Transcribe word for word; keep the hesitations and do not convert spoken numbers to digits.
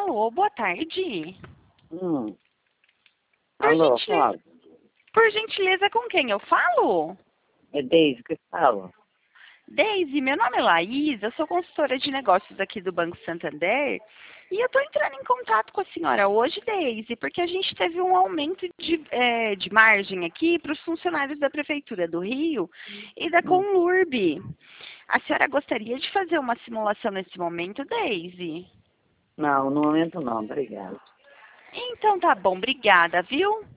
Alô, boa tarde. Hum. Por Alô, gentileza, fala. por gentileza, com quem eu falo? É Deise que fala. Deise, meu nome é Laís, eu sou consultora de negócios aqui do Banco Santander e eu estou entrando em contato com a senhora hoje, Deise, porque a gente teve um aumento de, é, de margem aqui para os funcionários da Prefeitura do Rio e da Hum. Conlurb. A senhora gostaria de fazer uma simulação nesse momento, Deise? Não, no momento não, obrigado. Então tá bom, obrigada, viu?